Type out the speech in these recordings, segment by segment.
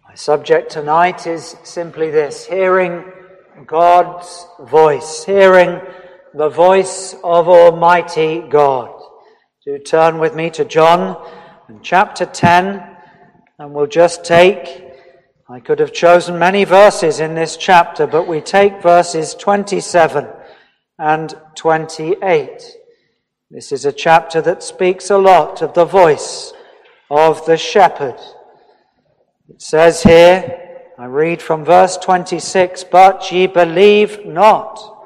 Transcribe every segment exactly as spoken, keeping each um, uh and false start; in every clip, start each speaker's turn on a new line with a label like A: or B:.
A: My subject tonight is simply this: hearing God's voice, hearing the voice of Almighty God. Do turn with me to John chapter ten, and we'll just take, I could have chosen many verses in this chapter, but we take verses twenty-seven and twenty-eight. This is a chapter that speaks a lot of the voice of the shepherd. It says here, I read from verse twenty-six, "But ye believe not."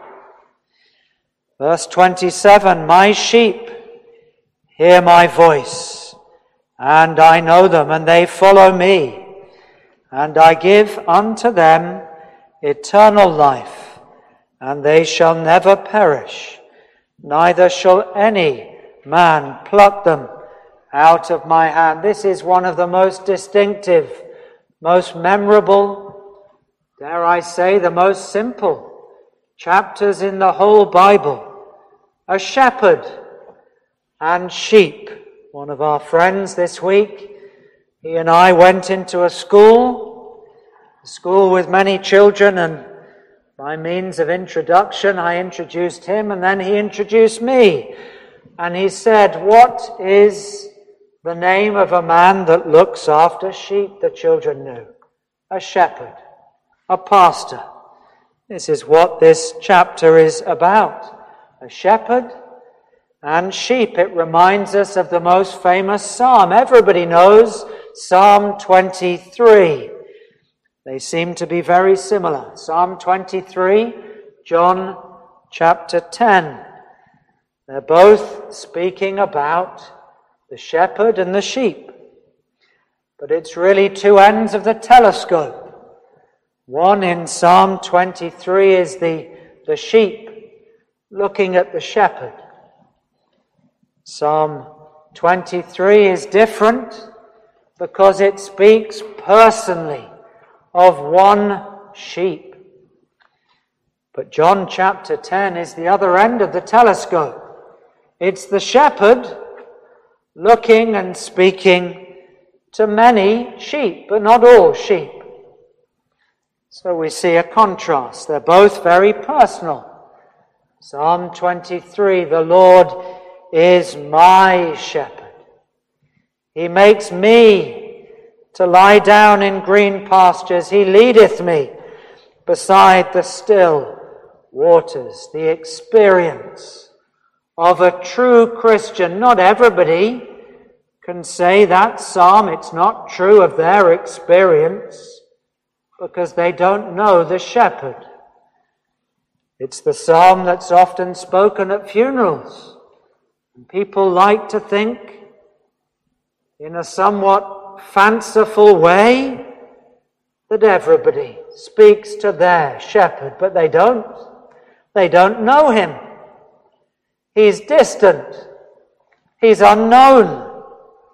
A: Verse twenty-seven, "My sheep hear my voice, and I know them, and they follow me. And I give unto them eternal life, and they shall never perish, neither shall any man pluck them out of my hand." This is one of the most distinctive, most memorable, dare I say, the most simple chapters in the whole Bible. A shepherd and sheep. One of our friends this week, he and I went into a school, a school with many children, and by means of introduction, I introduced him, and then he introduced me. And he said, "What is the name of a man that looks after sheep?" The children knew. A shepherd, a pastor. This is what this chapter is about. A shepherd and sheep. It reminds us of the most famous psalm. Everybody knows Psalm twenty-three. They seem to be very similar. Psalm twenty-three, John chapter ten. They're both speaking about the shepherd and the sheep. But it's really two ends of the telescope. One in Psalm twenty-three is the, the sheep looking at the shepherd. Psalm twenty-three is different because it speaks personally of one sheep. But John chapter ten is the other end of the telescope. It's the shepherd looking and speaking to many sheep, but not all sheep. So we see a contrast. They're both very personal. Psalm twenty-three, "The Lord is my shepherd. He makes me to lie down in green pastures. He leadeth me beside the still waters." The experience of a true Christian. Not everybody can say that psalm. It's not true of their experience because they don't know the shepherd. It's the psalm that's often spoken at funerals. And people like to think in a somewhat fanciful way that everybody speaks to their shepherd, but they don't. They don't know him. He's distant. He's unknown.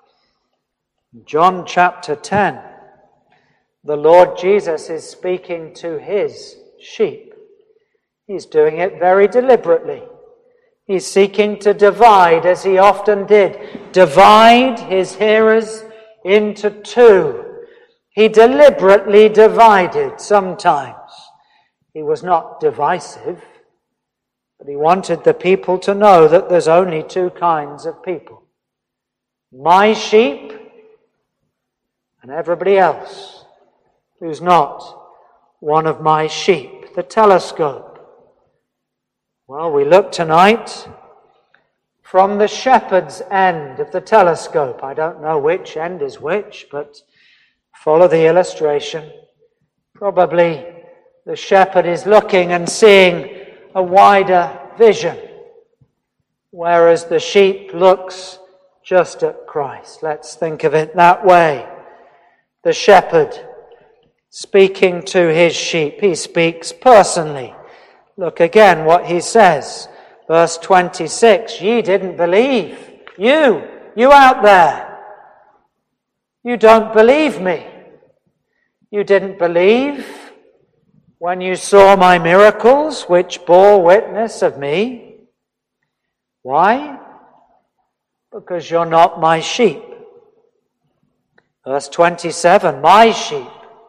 A: John chapter ten, the Lord Jesus is speaking to his sheep. He's doing it very deliberately. He's seeking to divide, as he often did, divide his hearers into two. He deliberately divided sometimes. He was not divisive, but he wanted the people to know that there's only two kinds of people. My sheep and everybody else who's not one of my sheep. The telescope. Well, we look tonight from the shepherd's end of the telescope. I don't know which end is which, but follow the illustration. Probably the shepherd is looking and seeing a wider vision, whereas the sheep looks just at Christ. Let's think of it that way. The shepherd speaking to his sheep. He speaks personally. Look again what he says. Verse twenty-six, "Ye didn't believe." You, you out there. You don't believe me. You didn't believe when you saw my miracles, which bore witness of me. Why? Because you're not my sheep. Verse twenty-seven, "My sheep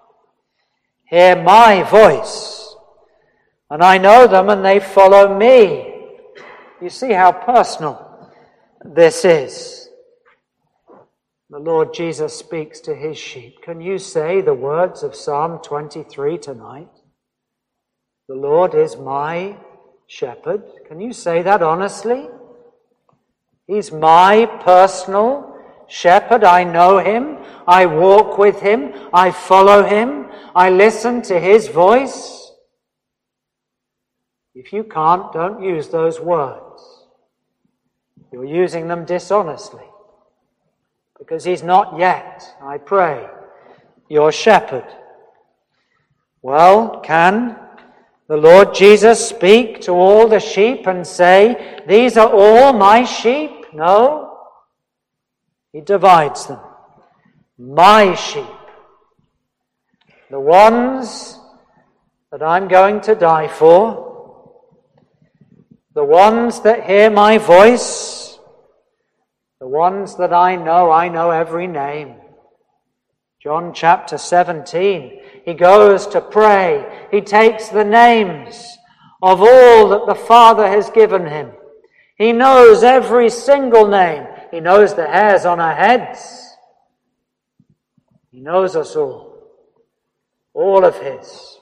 A: hear my voice, and I know them and they follow me. You see how personal this is. The Lord Jesus speaks to his sheep. Can you say the words of Psalm twenty-three tonight? The Lord is my shepherd. Can you say that honestly? He's my personal shepherd. I know him. I walk with him. I follow him. I listen to his voice. If you can't, don't use those words. You're using them dishonestly. Because he's not yet, I pray, your shepherd. Well, can the Lord Jesus speak to all the sheep and say, these are all my sheep? No. He divides them. My sheep. The ones that I'm going to die for. The ones that hear my voice. The ones that I know, I know every name. John chapter seventeen, he goes to pray. He takes the names of all that the Father has given him. He knows every single name. He knows the hairs on our heads. He knows us all. All of his.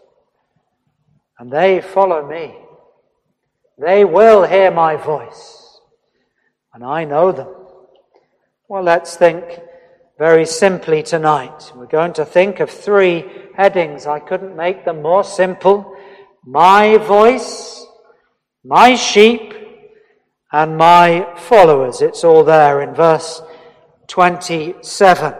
A: And they follow me. They will hear my voice. And I know them. Well, let's think very simply tonight. We're going to think of three headings. I couldn't make them more simple. My voice, my sheep, and my followers. It's all there in verse twenty-seven.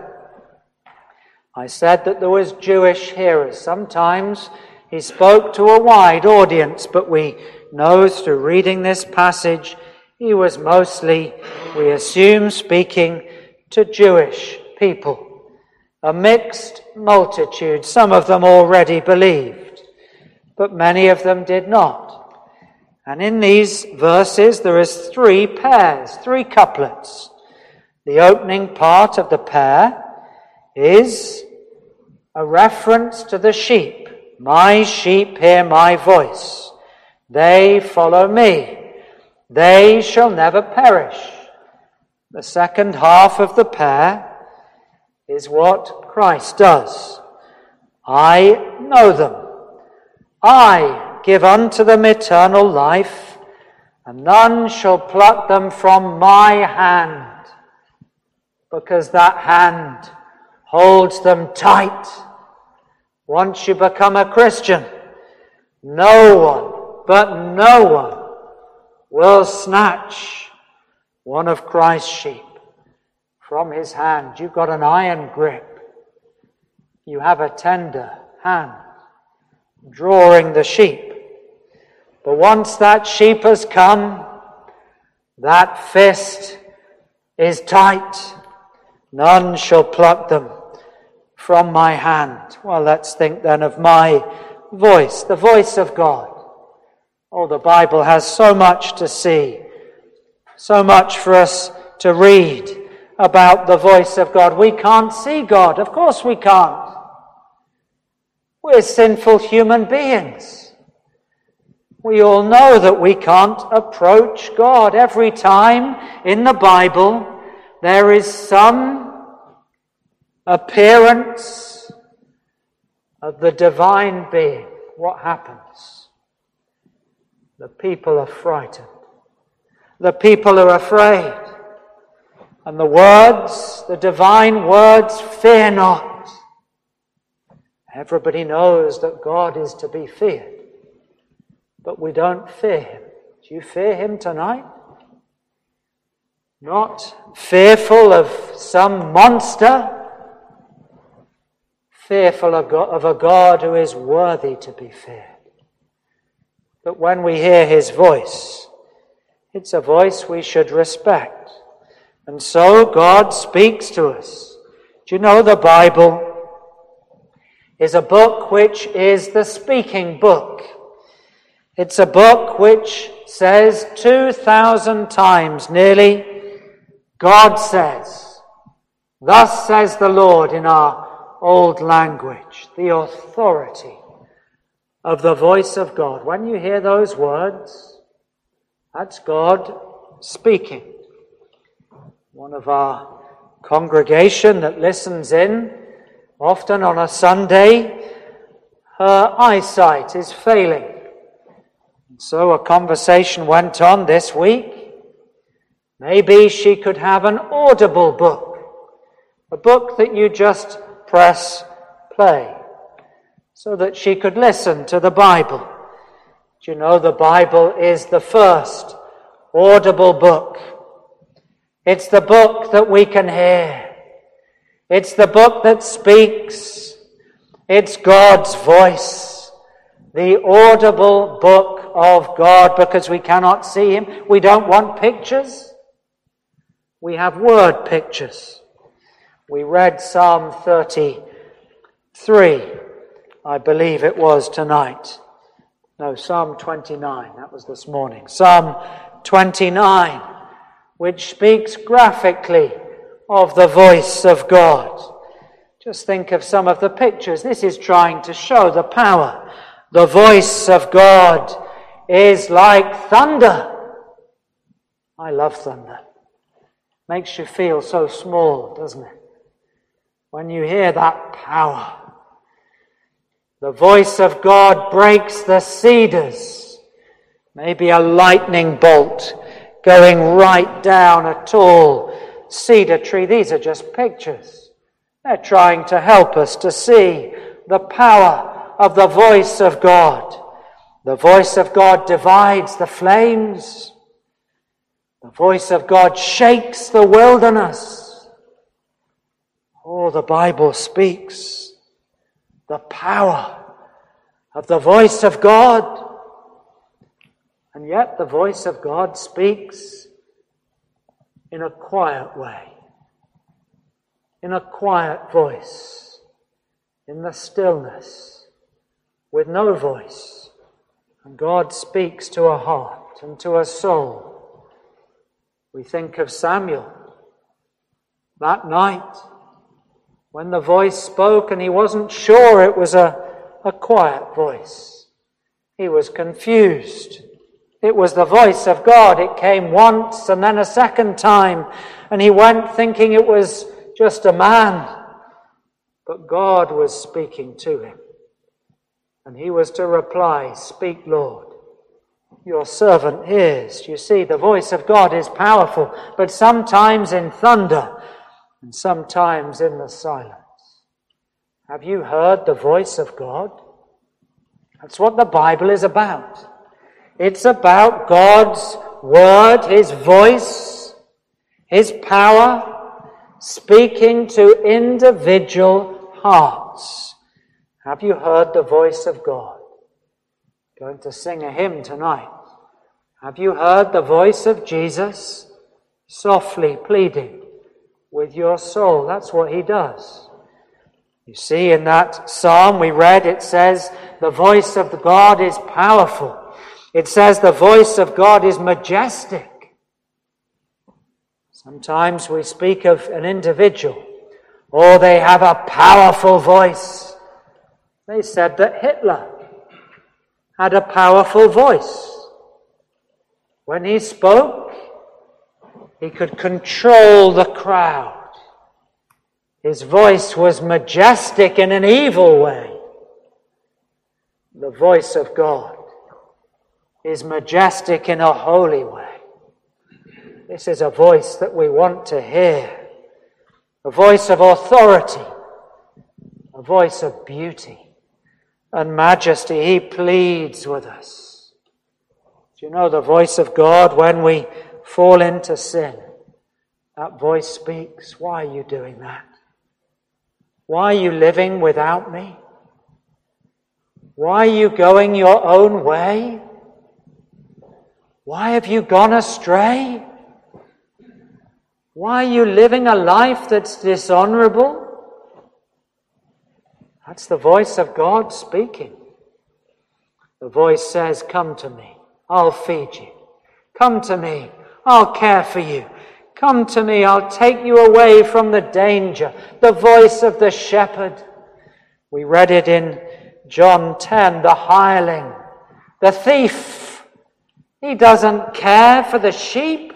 A: I said that there was Jewish hearers. Sometimes he spoke to a wide audience, but we know through reading this passage he was mostly, we assume, speaking to Jewish people. A mixed multitude. Some of them already believed, but many of them did not. And in these verses there is three pairs, three couplets. The opening part of the pair is a reference to the sheep. My sheep hear my voice. They follow me. They shall never perish. The second half of the pair is what Christ does. I know them. I give unto them eternal life, and none shall pluck them from my hand, because that hand holds them tight. Once you become a Christian, no one, but no one, will snatch one of Christ's sheep from his hand. You've got an iron grip. You have a tender hand drawing the sheep. But once that sheep has come, that fist is tight. None shall pluck them from my hand. Well, let's think then of my voice, the voice of God. Oh, the Bible has so much to see, so much for us to read about the voice of God. We can't see God. Of course we can't. We're sinful human beings. We all know that we can't approach God. Every time in the Bible there is some appearance of the divine being. What happens? The people are frightened. The people are afraid. And the words, the divine words, fear not. Everybody knows that God is to be feared. But we don't fear him. Do you fear him tonight? Not fearful of some monster. Fearful of, God, of a God who is worthy to be feared. But when we hear his voice, it's a voice we should respect. And so God speaks to us. Do you know the Bible is a book which is the speaking book? It's a book which says two thousand times nearly, God says, thus says the Lord in our old language, the authority of the voice of God. When you hear those words, that's God speaking. One of our congregation that listens in, often on a Sunday, her eyesight is failing. And so a conversation went on this week. Maybe she could have an audible book, a book that you just press play, so that she could listen to the Bible. Do you know the Bible is the first audible book? It's the book that we can hear. It's the book that speaks. It's God's voice, the audible book of God, because we cannot see Him. We don't want pictures. We have word pictures. We read Psalm thirty-three, I believe it was tonight. No, Psalm twenty-nine, that was this morning. Psalm twenty-nine, which speaks graphically of the voice of God. Just think of some of the pictures. This is trying to show the power. The voice of God is like thunder. I love thunder. Makes you feel so small, doesn't it? When you hear that power. The voice of God breaks the cedars. Maybe a lightning bolt going right down a tall cedar tree. These are just pictures. They're trying to help us to see the power of the voice of God. The voice of God divides the flames. The voice of God shakes the wilderness. Oh, the Bible speaks the power of the voice of God. And yet the voice of God speaks in a quiet way, in a quiet voice, in the stillness, with no voice. And God speaks to a heart and to a soul. We think of Samuel that night when the voice spoke and he wasn't sure it was a, a quiet voice. He was confused. It was the voice of God. It came once and then a second time, and he went thinking it was just a man. But God was speaking to him. And he was to reply, "Speak, Lord. Your servant hears." You see, the voice of God is powerful, but sometimes in thunder and sometimes in the silence. Have you heard the voice of God? That's what the Bible is about. It's about God's word, His voice, His power, speaking to individual hearts. Have you heard the voice of God? Going to sing a hymn tonight. Have you heard the voice of Jesus softly pleading with your soul? That's what He does. You see, in that psalm we read, it says the voice of God is powerful. It says the voice of God is majestic. Sometimes we speak of an individual. Oh, they have a powerful voice. They said that Hitler had a powerful voice. When he spoke, he could control the crowd. His voice was majestic in an evil way. The voice of God is majestic in a holy way. This is a voice that we want to hear. A voice of authority. A voice of beauty and majesty. He pleads with us. Do you know the voice of God when we fall into sin? That voice speaks. Why are you doing that? Why are you living without me? Why are you going your own way? Why have you gone astray? Why are you living a life that's dishonorable? That's the voice of God speaking. The voice says, "Come to me, I'll feed you. Come to me, I'll care for you. Come to me, I'll take you away from the danger. The voice of the shepherd. We read it in John ten, the hireling, the thief. He doesn't care for the sheep.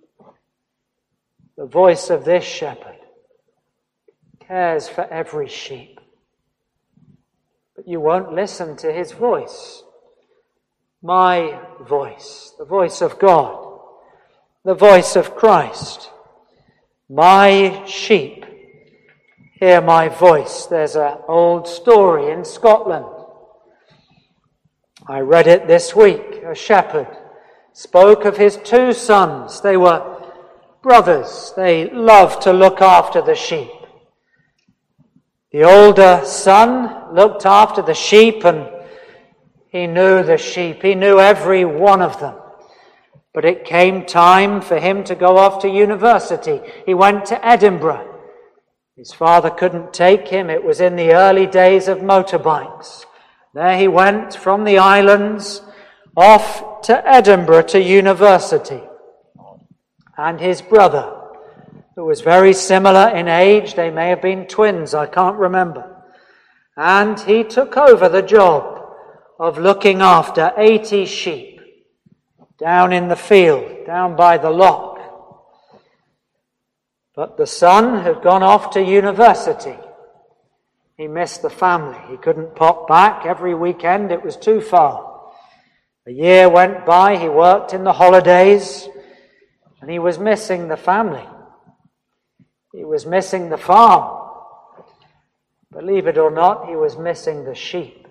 A: The voice of this shepherd cares for every sheep. But you won't listen to his voice. My voice, the voice of God. The voice of Christ. My sheep hear my voice. There's an old story in Scotland. I read it this week. A shepherd spoke of his two sons. They were brothers. They loved to look after the sheep. The older son looked after the sheep, and he knew the sheep. He knew every one of them. But it came time for him to go off to university. He went to Edinburgh. His father couldn't take him. It was in the early days of motorbikes. There he went from the islands off to Edinburgh to university. And his brother, who was very similar in age, they may have been twins, I can't remember. And he took over the job of looking after eighty sheep. Down in the field, down by the lock. But the son had gone off to university. He missed the family. He couldn't pop back every weekend. It was too far. A year went by. He worked in the holidays. And he was missing the family. He was missing the farm. Believe it or not, he was missing the sheep.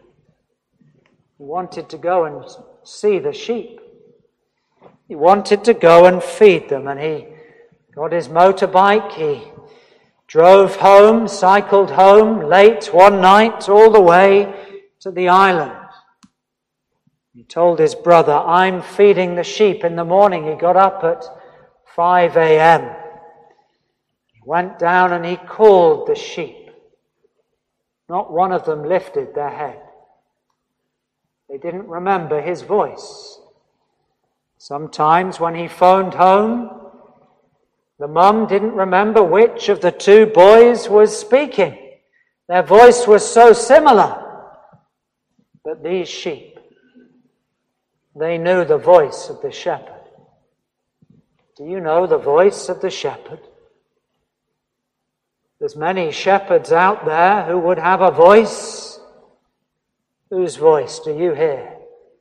A: He wanted to go and see the sheep. He wanted to go and feed them, and he got his motorbike. He drove home, cycled home late one night all the way to the island. He told his brother, I'm feeding the sheep in the morning. He got up at five a.m. He went down and he called the sheep. Not one of them lifted their head. They didn't remember his voice. Sometimes when he phoned home, the mum didn't remember which of the two boys was speaking. Their voice was so similar. But these sheep, they knew the voice of the shepherd. Do you know the voice of the shepherd? There's many shepherds out there who would have a voice. Whose voice do you hear?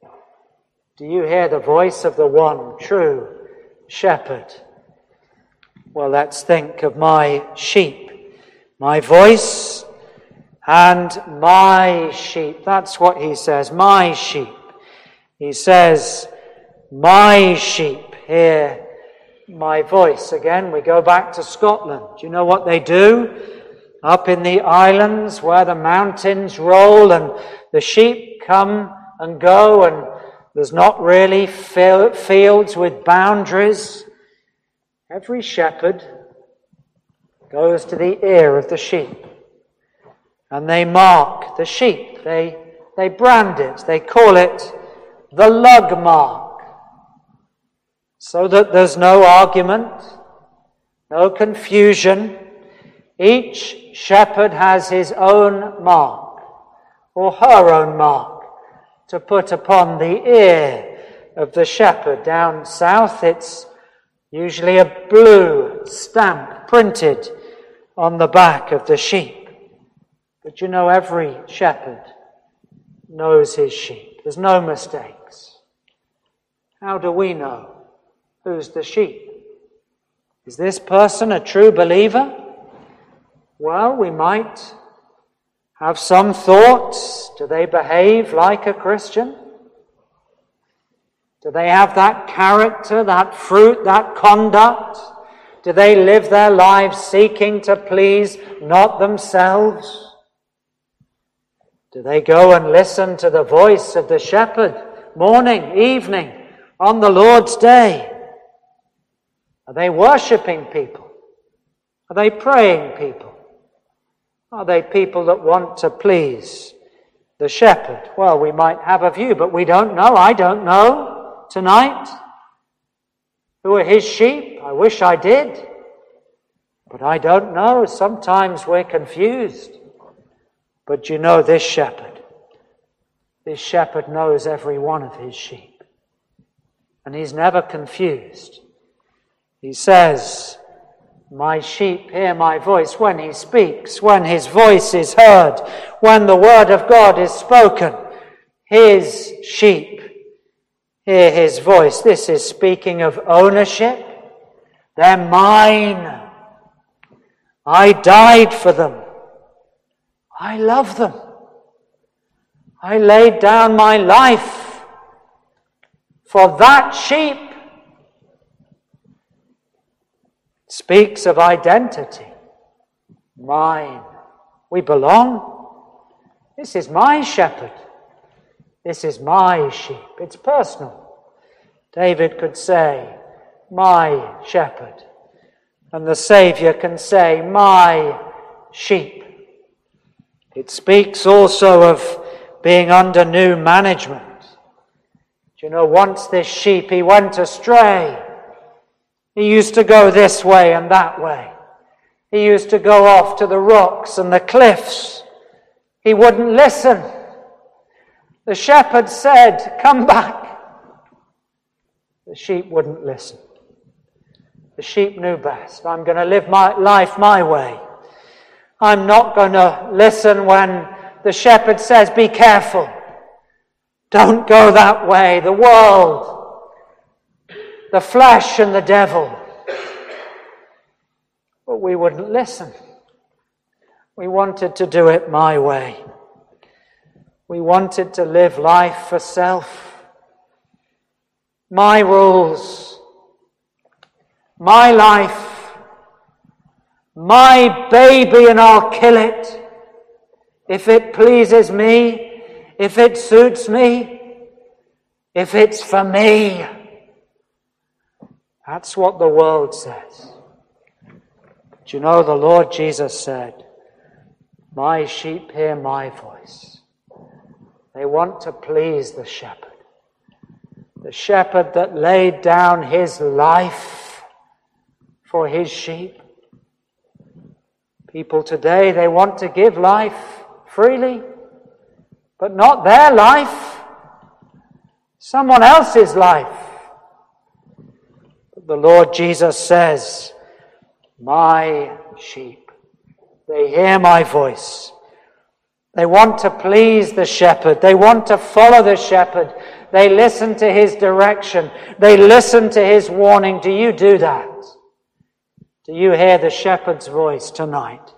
A: Do you hear the voice of the one true shepherd? Well, let's think of my sheep. My voice and my sheep. That's what he says, my sheep. He says, my sheep hear my voice. Again, we go back to Scotland. Do you know what they do? Up in the islands where the mountains roll and the sheep come and go, and there's not really fields with boundaries. Every shepherd goes to the ear of the sheep, and they mark the sheep. They, they brand it. They call it the lug mark, so that there's no argument, no confusion. Each shepherd has his own mark, or her own mark, to put upon the ear of the shepherd. Down south, it's usually a blue stamp printed on the back of the sheep. But you know, every shepherd knows his sheep. There's no mistakes. How do we know who's the sheep? Is this person a true believer? Well, we might have some thoughts. Do they behave like a Christian? Do they have that character, that fruit, that conduct? Do they live their lives seeking to please not themselves? Do they go and listen to the voice of the shepherd morning, evening, on the Lord's day? Are they worshipping people? Are they praying people? Are they people that want to please the shepherd? Well, we might have a view, but we don't know. I don't know tonight. Who are his sheep? I wish I did. But I don't know. Sometimes we're confused. But you know this shepherd. This shepherd knows every one of his sheep. And he's never confused. He says, my sheep hear my voice when he speaks, when his voice is heard, when the word of God is spoken. His sheep hear his voice. This is speaking of ownership. They're mine. I died for them. I love them. I laid down my life for that sheep. It speaks of identity. Mine. We belong. This is my shepherd. This is my sheep. It's personal. David could say, my shepherd. And the Saviour can say, my sheep. It speaks also of being under new management. Do you know, once this sheep, he went astray. He used to go this way and that way. He used to go off to the rocks and the cliffs. He wouldn't listen. The shepherd said, come back. The sheep wouldn't listen. The sheep knew best. I'm going to live my life my way. I'm not going to listen when the shepherd says, be careful. Don't go that way. The world, the flesh and the devil. But we wouldn't listen. We wanted to do it my way. We wanted to live life for self. My rules. My life, my baby, and I'll kill it if it pleases me, if it suits me, if it's for me. That's what the world says. But you know, the Lord Jesus said, my sheep hear my voice. They want to please the shepherd. The shepherd that laid down his life for his sheep. People today, they want to give life freely, but not their life, someone else's life. But the Lord Jesus says, my sheep, they hear my voice. They want to please the shepherd. They want to follow the shepherd. They listen to his direction. They listen to his warning. Do you do that? Do you hear the shepherd's voice tonight?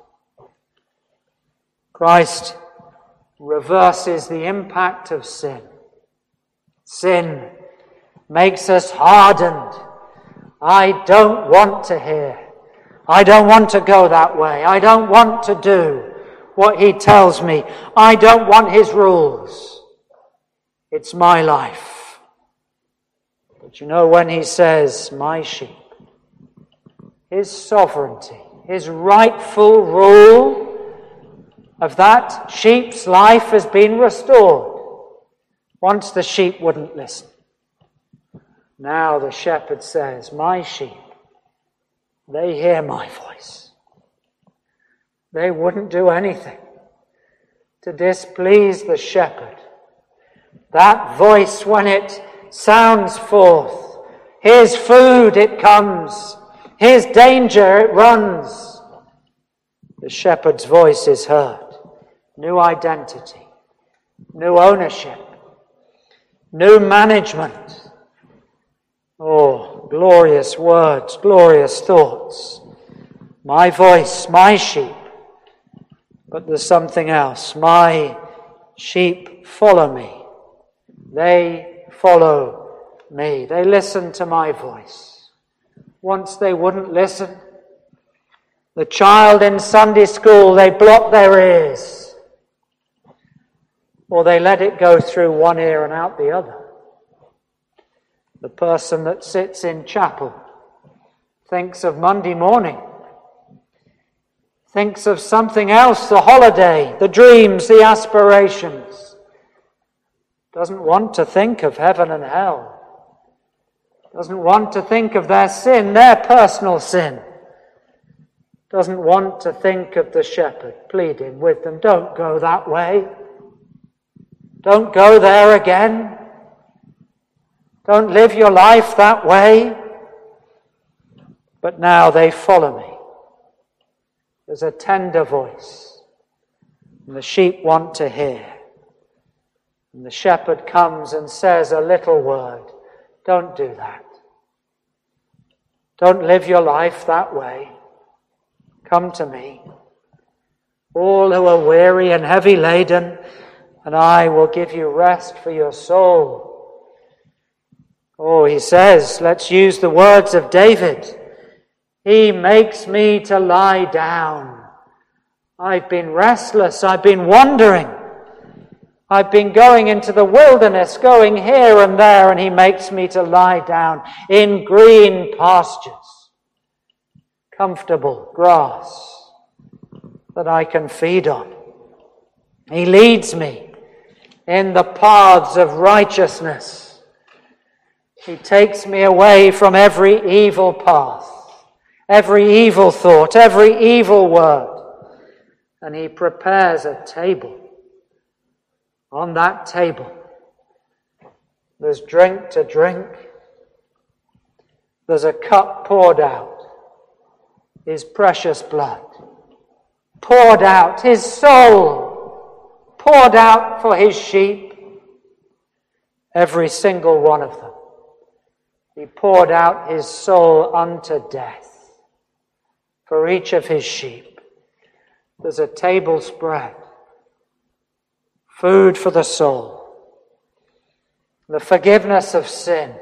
A: Christ reverses the impact of sin. Sin makes us hardened. I don't want to hear. I don't want to go that way. I don't want to do what he tells me. I don't want his rules. It's my life. But you know, when he says, my sheep, his sovereignty, his rightful rule of that sheep's life has been restored. Once the sheep wouldn't listen. Now the shepherd says, my sheep, they hear my voice. They wouldn't do anything to displease the shepherd. That voice, when it sounds forth, his food it comes. His danger it runs. The shepherd's voice is heard. New identity, new ownership, new management. Oh, glorious words, glorious thoughts. My voice, my sheep. But there's something else. My sheep follow me. They follow me. They listen to my voice. Once they wouldn't listen. The child in Sunday school, they blocked their ears. Or they let it go through one ear and out the other. The person that sits in chapel thinks of Monday morning, thinks of something else, the holiday, the dreams, the aspirations. Doesn't want to think of heaven and hell. Doesn't want to think of their sin, their personal sin. Doesn't want to think of the shepherd pleading with them, don't go that way. Don't go there again. Don't live your life that way. But now they follow me. There's a tender voice, and the sheep want to hear. And the shepherd comes and says a little word. Don't do that. Don't live your life that way. Come to me, all who are weary and heavy laden, and I will give you rest for your soul. Oh, he says, let's use the words of David. He makes me to lie down. I've been restless. I've been wandering. I've been going into the wilderness, going here and there, and he makes me to lie down in green pastures, comfortable grass that I can feed on. He leads me in the paths of righteousness. He takes me away from every evil path, every evil thought, every evil word, and he prepares a table. On that table, there's drink to drink. There's a cup poured out, his precious blood, poured out, his soul, poured out for his sheep, every single one of them. He poured out his soul unto death for each of his sheep. There's a table spread. Food for the soul, the forgiveness of sin,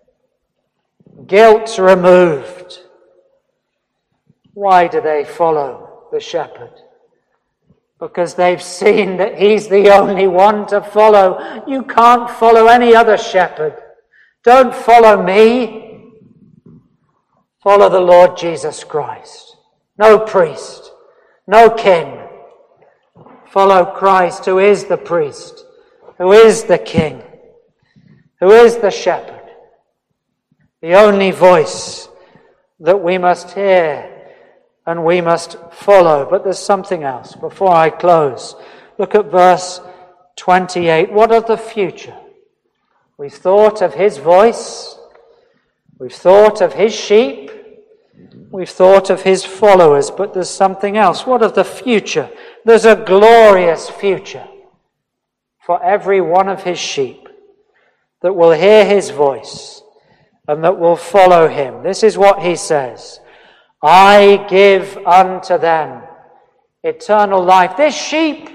A: guilt removed. Why do they follow the shepherd? Because they've seen that he's the only one to follow. You can't follow any other shepherd. Don't follow me. Follow the Lord Jesus Christ. No priest, no king. Follow Christ, who is the priest, who is the king, who is the shepherd. The only voice that we must hear and we must follow. But there's something else. Before I close, look at verse twenty-eight. What of the future? We've thought of his voice. We've thought of his sheep. We've thought of his followers, but there's something else. What of the future? There's a glorious future for every one of his sheep that will hear his voice and that will follow him. This is what he says. I give unto them eternal life. This sheep,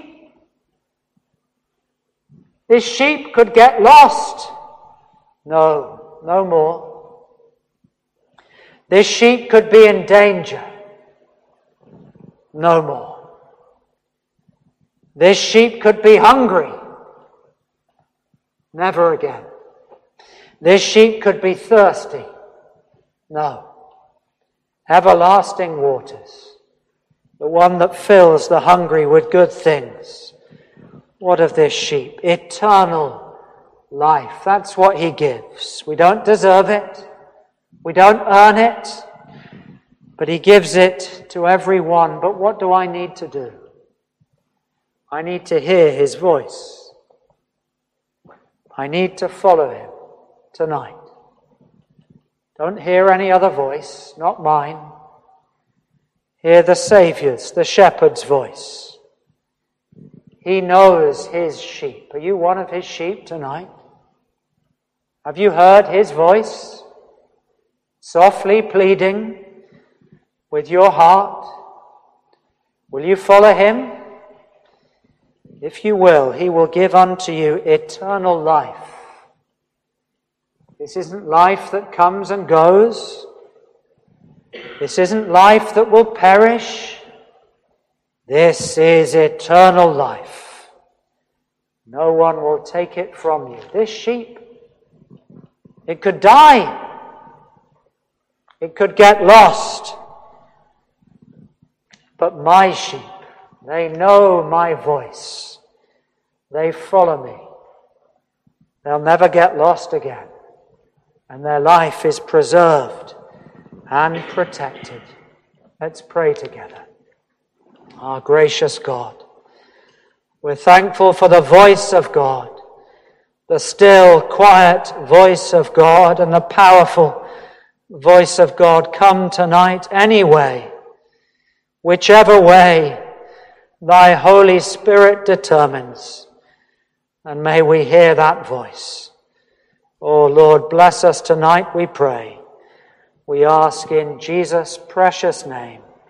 A: this sheep could get lost. No, no more. This sheep could be in danger. No more. This sheep could be hungry. Never again. This sheep could be thirsty. No. Everlasting waters. The one that fills the hungry with good things. What of this sheep? Eternal life. That's what he gives. We don't deserve it. We don't earn it, but he gives it to everyone. But what do I need to do? I need to hear his voice. I need to follow him tonight. Don't hear any other voice, not mine. Hear the Saviour's, the shepherd's voice. He knows his sheep. Are you one of his sheep tonight? Have you heard his voice? Softly pleading with your heart. Will you follow him? If you will, he will give unto you eternal life. This isn't life that comes and goes. This isn't life that will perish. This is eternal life. No one will take it from you. This sheep, it could die. It could get lost. But my sheep, they know my voice. They follow me. They'll never get lost again. and their life is preserved and protected. Let's pray together. Our gracious God, we're thankful for the voice of God, the still, quiet voice of God, and the powerful voice of God. Come tonight anyway, whichever way thy Holy Spirit determines, and may we hear that voice. Oh Lord, bless us tonight, we pray. We ask in Jesus' precious name.